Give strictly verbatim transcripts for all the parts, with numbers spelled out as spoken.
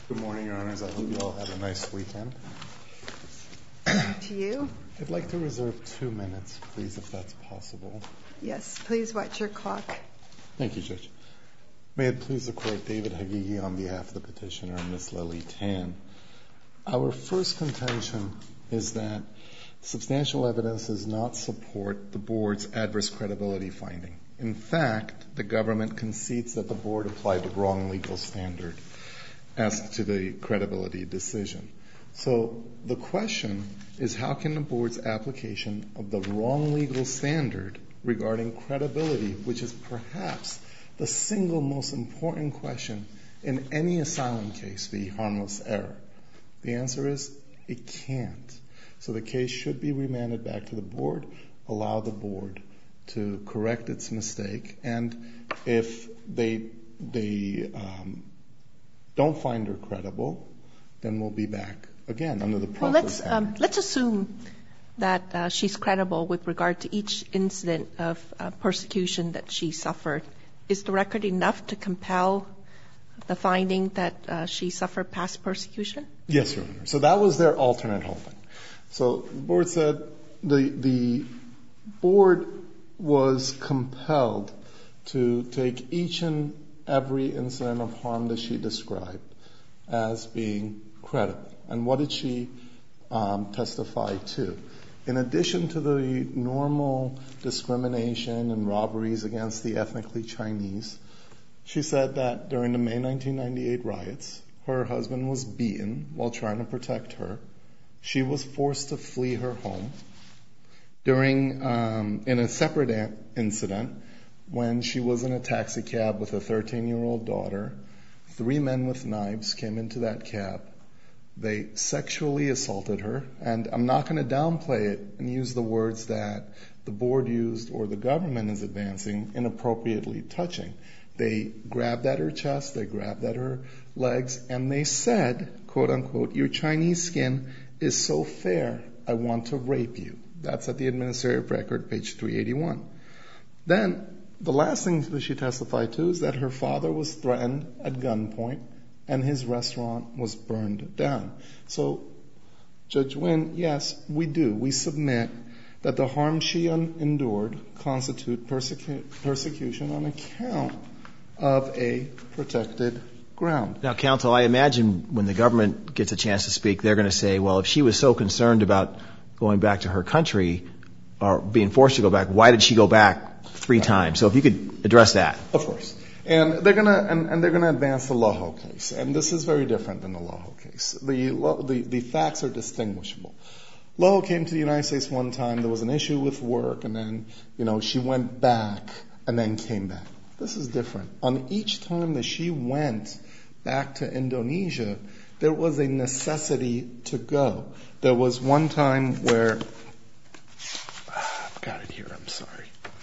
Good morning, Your Honors. I hope you all had a nice weekend. To you? I'd like to reserve two minutes, please, if that's possible. Yes, please watch your clock. Thank you, Judge. May it please the Court, David Hagigi on behalf of the petitioner, Miz Lily Tan. Our first contention is that substantial evidence does not support the Board's adverse credibility finding. In fact, the government concedes that the Board applied the wrong legal standard as to the credibility decision. So the question is, how can the Board's application of the wrong legal standard regarding credibility, which is perhaps the single most important question in any asylum case, be harmless error? The answer is, it can't. So the case should be remanded back to the Board, allow the Board to correct its mistake, and if they they um, don't find her credible, then we'll be back again under the proper well, let's, standard. um, let's assume that uh, she's credible with regard to each incident of uh, persecution that she suffered. Is the record enough to compel the finding that uh, she suffered past persecution? Yes, Your Honor. So that was their alternate holding. So the Board said the the Board was compelled to take each and every incident of harm that she described as being credible. And what did she um, testify to? In addition to the normal discrimination and robberies against the ethnically Chinese, she said that during the May nineteen ninety-eight riots, her husband was beaten while trying to protect her. She was forced to flee her home. During, um, in a separate a- incident, when she was in a taxi cab with a thirteen-year-old daughter, three men with knives came into that cab. They sexually assaulted her, and I'm not going to downplay it and use the words that the Board used or the government is advancing, inappropriately touching. They grabbed at her chest, they grabbed at her legs, and they said, quote unquote, "Your Chinese skin is so fair, I want to rape you." That's at the administrative record, page three eighty-one. Then, the last thing that she testified to is that her father was threatened at gunpoint and his restaurant was burned down. So, Judge Wynn, yes, we do. We submit that the harm she un- endured constitute persecu- persecution on account of a protected ground. Now, counsel, I imagine when the government gets a chance to speak, they're going to say, well, if she was so concerned about going back to her country or being forced to go back, why did she go back three times? So if you could address that. Of course. And they're going to and, and they're going to advance the Loho case. And this is very different than the Loho case. The, the, the facts are distinguishable. Loho came to the United States one time. There was an issue with work, and then, you know, she went back and then came back. This is different. On each time that she went back to Indonesia, there was a necessity to go. There was one time where, I've got it here, I'm sorry,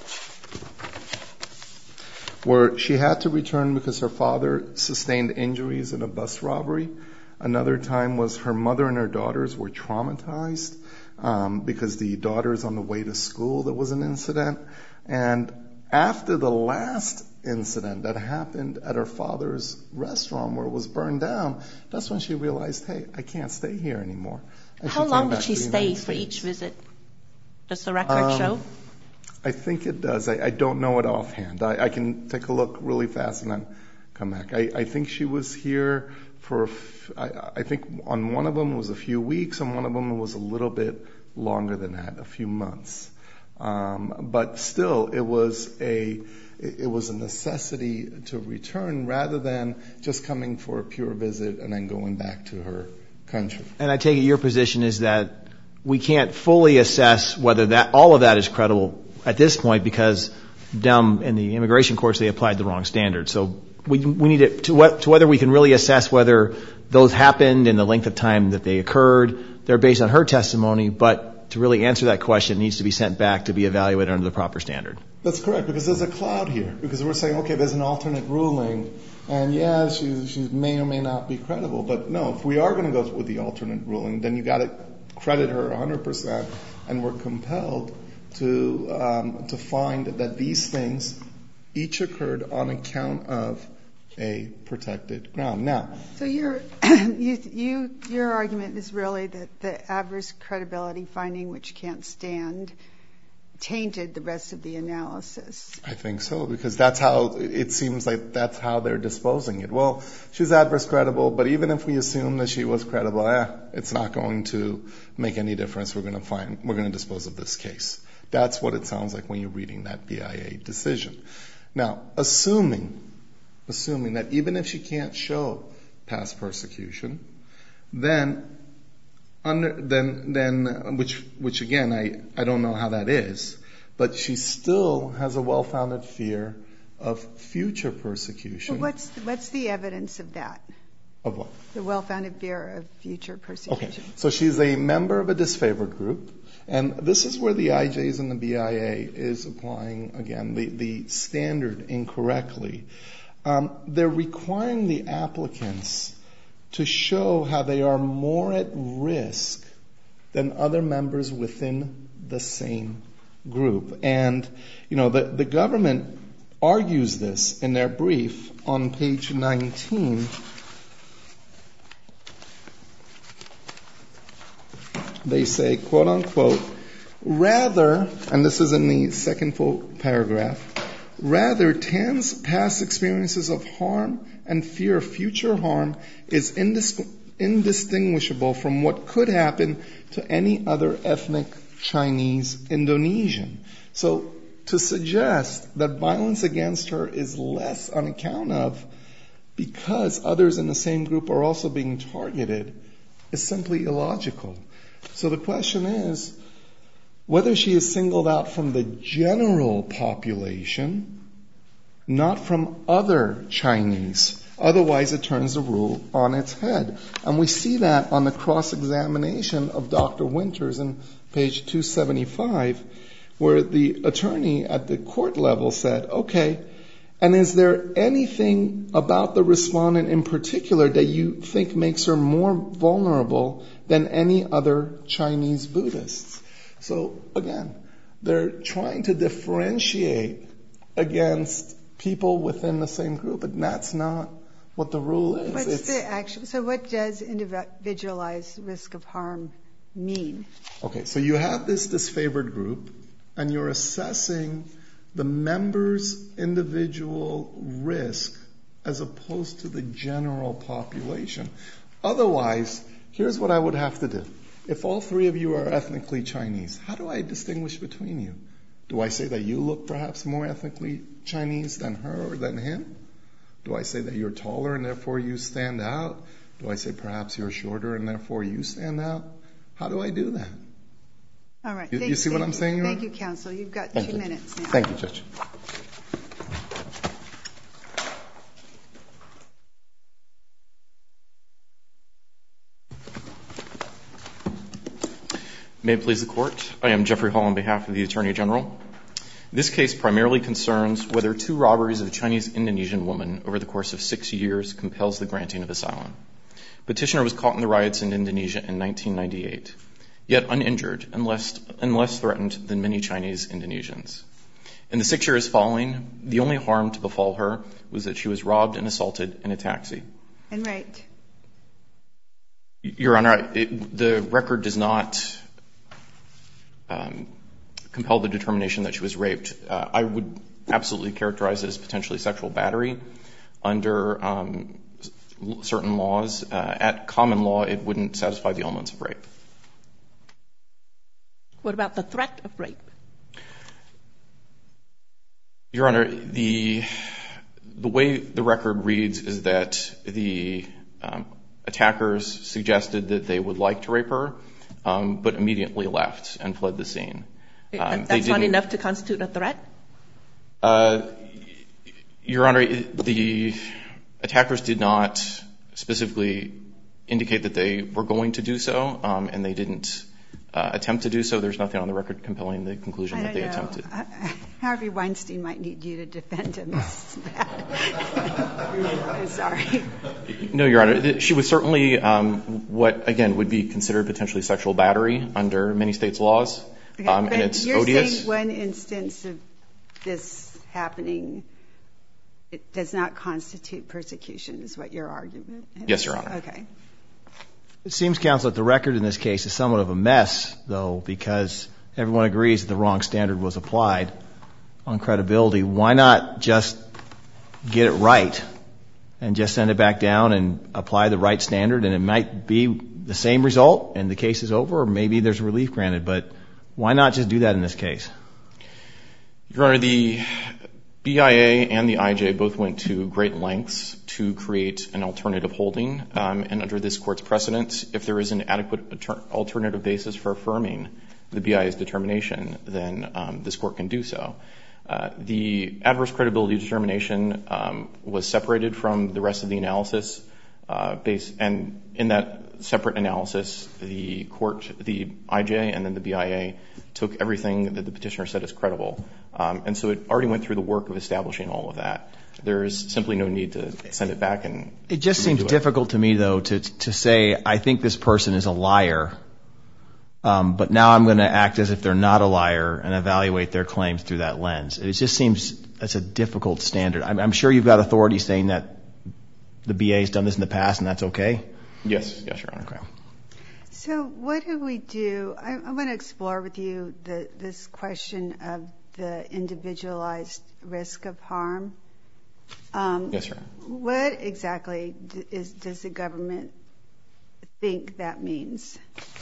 where she had to return because her father sustained injuries in a bus robbery. Another time was her mother and her daughters were traumatized um, because the daughter's on the way to school. There was an incident. And after the last incident that happened at her father's restaurant where it was burned down, that's when she realized, hey, I can't stay here anymore. And How she long came did back she to the stay United for States. each visit? Does the record Um, show? I think it does. I, I don't know it offhand. I, I can take a look really fast and then come back. I, I think she was here for, I, I think on one of them it was a few weeks, on one of them it was a little bit longer than that, a few months. Um, but still, it was a it was a necessity to return rather than just coming for a pure visit and then going back to her country. And I take it your position is that we can't fully assess whether that all of that is credible at this point because down in the immigration courts they applied the wrong standard. So we we need it to, what, to whether we can really assess whether those happened in the length of time that they occurred. They're based on her testimony, but to really answer that question, it needs to be sent back to be evaluated under the proper standard. That's correct, because there's a cloud here. Because we're saying, okay, there's an alternate ruling, and yeah, she, she may or may not be credible. But no, if we are going to go with the alternate ruling, then you got to credit her one hundred percent, and we're compelled to um, to find that these things each occurred on account of a protected ground. Now, so your you, you your argument is really that the adverse credibility finding, which can't stand, tainted the rest of the analysis. I think so, because that's how it seems like that's how they're disposing it. Well, she's adverse credible, but even if we assume that she was credible, eh, it's not going to make any difference. We're going to find we're going to dispose of this case. That's what it sounds like when you're reading that B I A decision. Now, assuming assuming that even if she can't show past persecution, then under then then which which again I, I don't know how that is, but she still has a well-founded fear of future persecution. Well, what's what's the evidence of that? Of what? The well-founded fear of future persecution. Okay, so she's a member of a disfavored group, and this is where the I Js and the B I A is applying, again, the, the standard incorrectly. Um, they're requiring the applicants to show how they are more at risk than other members within the same group. And, you know, the, the government argues this in their brief on page nineteen. They say, quote unquote, rather, and this is in the second full paragraph, rather, Tan's past experiences of harm and fear of future harm is indis- indistinguishable from what could happen to any other ethnic Chinese Indonesian. So to suggest that violence against her is less on account of because others in the same group are also being targeted is simply illogical. So the question is whether she is singled out from the general population, not from other Chinese. Otherwise, it turns the rule on its head. And we see that on the cross-examination of Doctor Winters in page two seventy-five, where the attorney at the court level said, okay, and is there anything about the respondent in particular that you think makes her more vulnerable than any other Chinese Buddhists? So, again, they're trying to differentiate against people within the same group, and that's not what the rule is. What's it's, the actual, so what does individualized risk of harm mean? Okay, so you have this disfavored group, and you're assessing the members' individual risk as opposed to the general population. Otherwise, here's what I would have to do. If all three of you are ethnically Chinese, how do I distinguish between you? Do I say that you look perhaps more ethnically Chinese than her or than him? Do I say that you're taller and therefore you stand out? Do I say perhaps you're shorter and therefore you stand out? How do I do that? All right. You, thank, you see what thank I'm you. saying, Your Thank Honor? you, counsel. You've got Thank two you. minutes now. Thank you, Judge. May it please the Court. I am Jeffrey Hall on behalf of the Attorney General. This case primarily concerns whether two robberies of a Chinese Indonesian woman over the course of six years compels the granting of asylum. Petitioner was caught in the riots in Indonesia in nineteen ninety-eight, yet uninjured and less, and less threatened than many Chinese Indonesians. In the six years following, the only harm to befall her was that she was robbed and assaulted in a taxi. And raped. Your Honor, it, the record does not um, compel the determination that she was raped. Uh, I would absolutely characterize it as potentially sexual battery under um, certain laws. Uh, at common law, it wouldn't satisfy the elements of rape. What about the threat of rape? Your Honor, the the way the record reads is that the um, attackers suggested that they would like to rape her, um, but immediately left and fled the scene. Um, That's not enough to constitute a threat? Uh, Your Honor, the attackers did not specifically indicate that they were going to do so, um, and they didn't uh, attempt to do so. There's nothing on the record compelling the conclusion that they know. attempted. Uh, Harvey Weinstein might need you to defend him. I'm sorry. No, Your Honor. She was certainly um, what, again, would be considered potentially sexual battery under many states' laws. Okay, Um, and it's you're odious. saying one instance of this happening it does not constitute persecution, is what your argument is. Yes, Your Honor. Okay. It seems, counsel, that the record in this case is somewhat of a mess, though, because everyone agrees that the wrong standard was applied on credibility. Why not just get it right and just send it back down and apply the right standard, and it might be the same result and the case is over, or maybe there's relief granted, but why not just do that in this case? Your Honor, the B I A and the I J both went to great lengths to create an alternative holding, um, and under this Court's precedent, if there is an adequate alternative basis for affirming the B I A's determination, then um, this Court can do so. Uh, the adverse credibility determination um, was separated from the rest of the analysis, uh, based, and in that separate analysis, the Court, the I J, and then the B I A took everything that the petitioner said as credible. Um, and so it already went through the work of establishing all of that. There is simply no need to send it back and It just seems it. difficult to me, though, to to say, I think this person is a liar, um, but now I'm going to act as if they're not a liar and evaluate their claims through that lens. It just seems that's a difficult standard. I'm, I'm sure you've got authority saying that the B A has done this in the past and that's okay? Yes. Yes, Your Honor. Okay. So what do we do? I, I want to explore with you the, this question of the individualized risk of harm. Um, yes, sir. What exactly d- is, does the government think that means?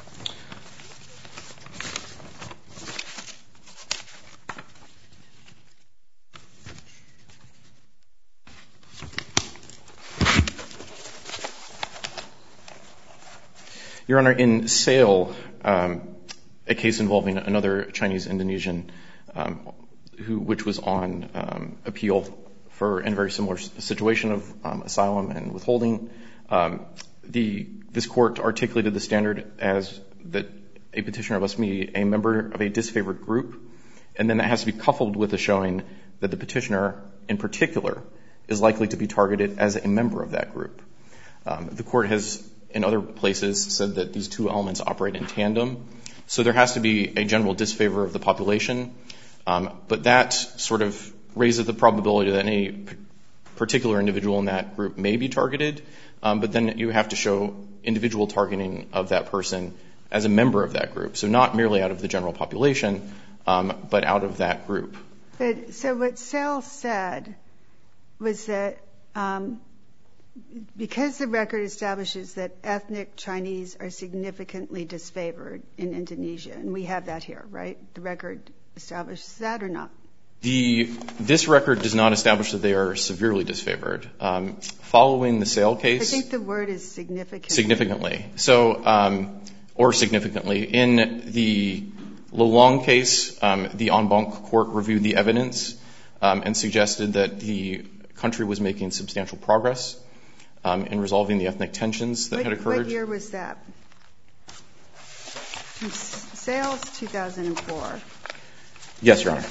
Your Honor, in Sale, um, a case involving another Chinese-Indonesian um, who, which was on um, appeal for in a very similar situation of um, asylum and withholding, um, the this court articulated the standard as that a petitioner must be a member of a disfavored group, and then that has to be coupled with a showing that the petitioner, in particular, is likely to be targeted as a member of that group. Um, the court has, in other places, said that these two elements operate in tandem. So there has to be a general disfavor of the population, um, but that sort of raises the probability that any p- particular individual in that group may be targeted, um, but then you have to show individual targeting of that person as a member of that group. So not merely out of the general population, um, but out of that group. But so what Sale said was that um, because the record establishes that ethnic Chinese are significantly disfavored in Indonesia, and we have that here, right? The record establishes that or not? The, this record does not establish that they are severely disfavored. Um, following the Sale case... I think the word is significantly. Significantly. So, um, or significantly. In the Lolong case, um, the en banc court reviewed the evidence um, and suggested that the country was making substantial progress Um, in resolving the ethnic tensions that what, had occurred. What year was that? Sales two thousand four. Yes, Your Honor.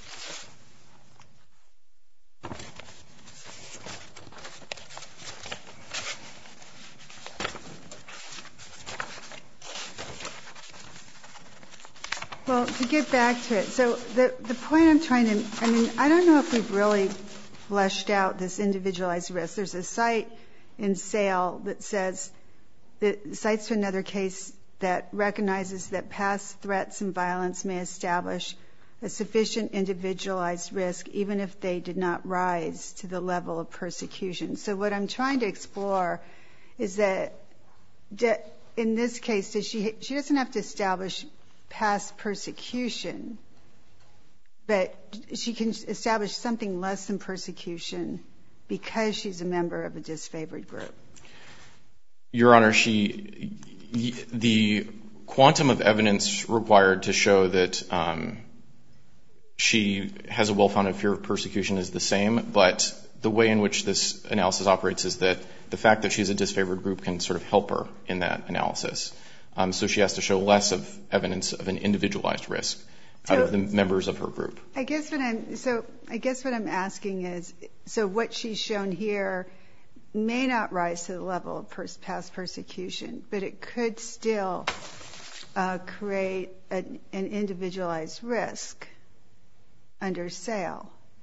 Well, to get back to it, so the, the point I'm trying to, I mean, I don't know if we've really fleshed out this individualized risk. There's a site in Sale that says, that cites to another case that recognizes that past threats and violence may establish a sufficient individualized risk even if they did not rise to the level of persecution. So what I'm trying to explore is that in this case, does she, she doesn't have to establish past persecution, but she can establish something less than persecution because she's a member of a disfavored group. Your Honor, she, the quantum of evidence required to show that um, she has a well-founded fear of persecution is the same, but the way in which this analysis operates is that the fact that she's a disfavored group can sort of help her in that analysis. Um, so she has to show less of evidence of an individualized risk out so, of the members of her group. I guess what I'm so I guess what I'm asking is, so what she's shown here may not rise to the level of pers- past persecution, but it could still uh, create a, an individualized risk under Sale.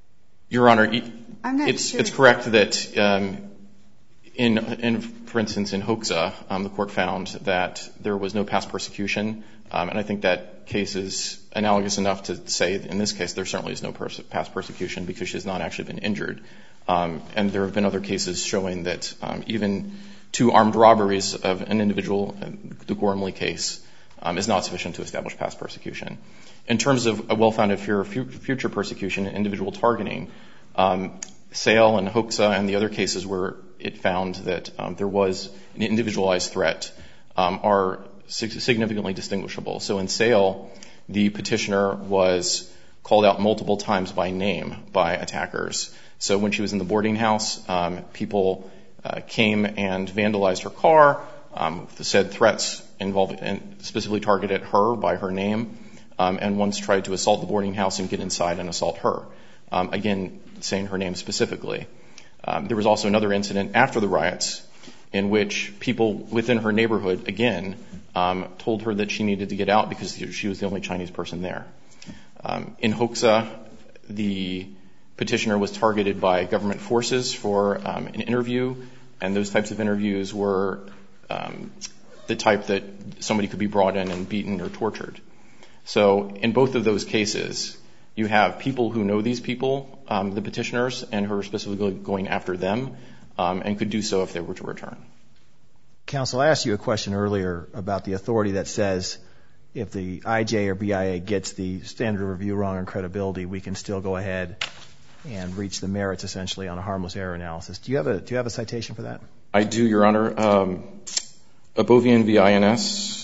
Your Honor, I'm not it's, sure. it's correct that um, in, in, for instance, in Hoxha, um, the court found that there was no past persecution, um, and I think that case is analogous enough to say that in this case there certainly is no pers- past persecution because she has not actually been injured. Um, and there have been other cases showing that um, even two armed robberies of an individual, the Gormley case, um, is not sufficient to establish past persecution. In terms of a well-founded fear of fu- future persecution and individual targeting, um, Sale and Hoxha and the other cases where it found that um, there was an individualized threat um, are sig- significantly distinguishable. So in Sale, the petitioner was called out multiple times by name by attackers. So when she was in the boarding house, um, people uh, came and vandalized her car, um, said threats involved and specifically targeted her by her name, um, and once tried to assault the boarding house and get inside and assault her. Um, again, saying her name specifically. Um, there was also another incident after the riots in which people within her neighborhood, again, um, told her that she needed to get out because she was the only Chinese person there. Um, in Hoxha, the petitioner was targeted by government forces for um, an interview, and those types of interviews were um, the type that somebody could be brought in and beaten or tortured. So in both of those cases, you have people who know these people, um, the petitioners, and who are specifically going after them, um, and could do so if they were to return. Counsel, I asked you a question earlier about the authority that says if the I J or B I A gets the standard of review wrong on credibility, we can still go ahead and reach the merits essentially on a harmless error analysis. Do you have a do you have a citation for that? I do, Your Honor. Um, Abovian v. I N S.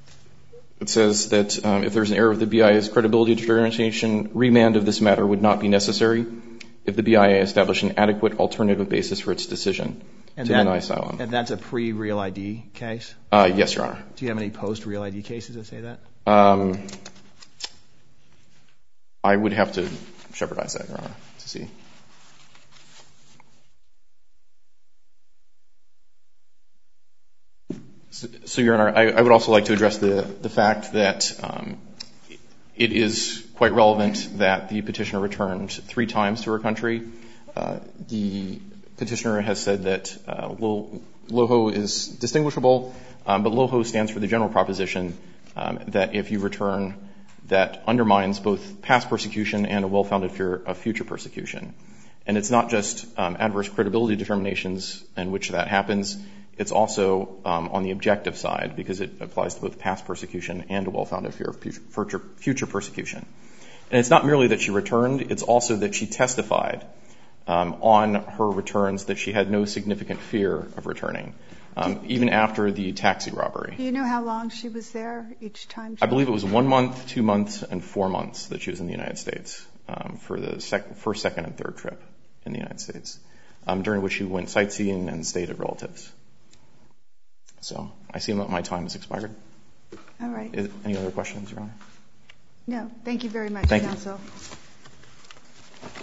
It says that um, if there's an error of the B I A's credibility determination, remand of this matter would not be necessary if the B I A established an adequate alternative basis for its decision and to that, deny asylum. And that's a pre-Real I D case? Uh, yes, Your Honor. Do you have any post-Real I D cases that say that? Um, I would have to shepherdize that, Your Honor, to see. So, so Your Honor, I, I would also like to address the, the fact that um, it is quite relevant that the petitioner returned three times to her country. Uh, the petitioner has said that uh, LOHO is distinguishable, um, but LOHO stands for the general proposition um, that if you return, that undermines both past persecution and a well-founded fear of future persecution. And it's not just um, adverse credibility determinations in which that happens. It's also um, on the objective side because it applies to both past persecution and a well-founded fear of future, future persecution. And it's not merely that she returned, it's also that she testified um, on her returns that she had no significant fear of returning, um, even after the taxi robbery. Do you know how long she was there each time? I believe it was one month, two months, and four months that she was in the United States um, for the sec- first, second, and third trip in the United States, um, during which she went sightseeing and stayed at relatives. So I see that my time has expired. All right. Is, any other questions, Your Honor? No. Thank you very much, Thank counsel. You.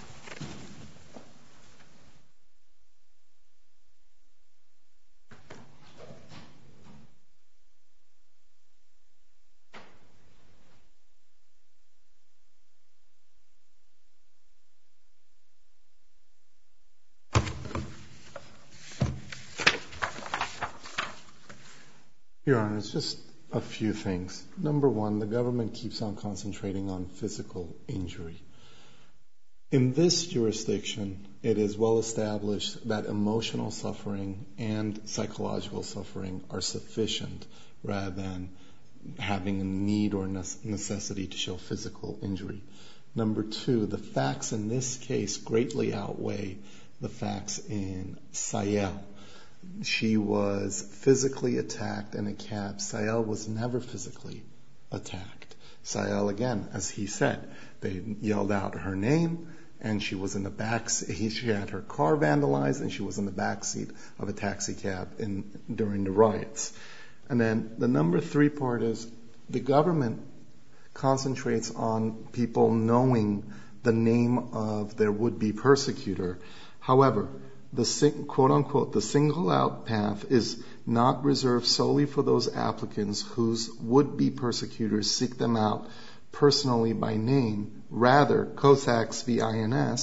Your Honor, it's just a few things. Number one, the government keeps on concentrating on physical injury. In this jurisdiction, it is well established that emotional suffering and psychological suffering are sufficient rather than having a need or necessity to show physical injury. Number two, the facts in this case greatly outweigh the facts in Sayel. She was physically attacked in a cab. Sayel was never physically attacked. Sayel, again, as he said, they yelled out her name, and she was in the back. She had her car vandalized, and she was in the back seat of a taxi cab in, during the riots. And then the number three part is the government concentrates on people knowing the name of their would-be persecutor. However, the quote-unquote, the single-out path is not reserved solely for those applicants whose would-be persecutors seek them out personally by name. Rather, Cossacks v. I N S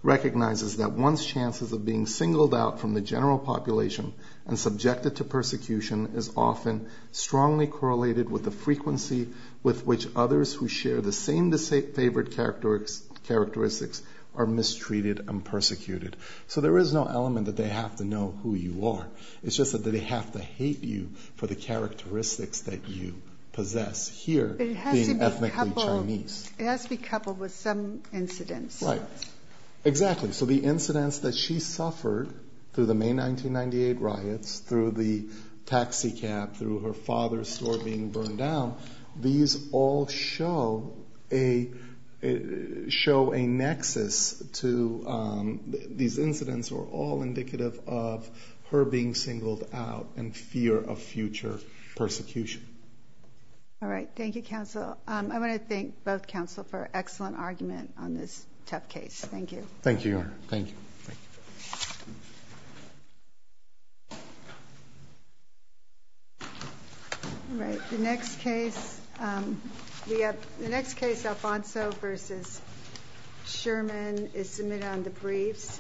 recognizes that one's chances of being singled out from the general population and subjected to persecution is often strongly correlated with the frequency with which others who share the same disfavored characteristics are mistreated and persecuted. So there is no element that they have to know who you are. It's just that they have to hate you for the characteristics that you possess. Here, being be ethnically coupled, Chinese. It has to be coupled with some incidents. Right. Exactly. So the incidents that she suffered through the May nineteen ninety-eight riots, through the taxi cab, through her father's store being burned down, these all show a show a nexus to um, th- these incidents are all indicative of her being singled out and fear of future persecution. All right. Thank you, counsel. Um, I want to thank both counsel for an excellent argument on this tough case. Thank you. Thank you, Your Honor. Thank you. Thank you. All right. The next case, um, we have the next case, Alfonso versus Sherman, is submitted on the briefs.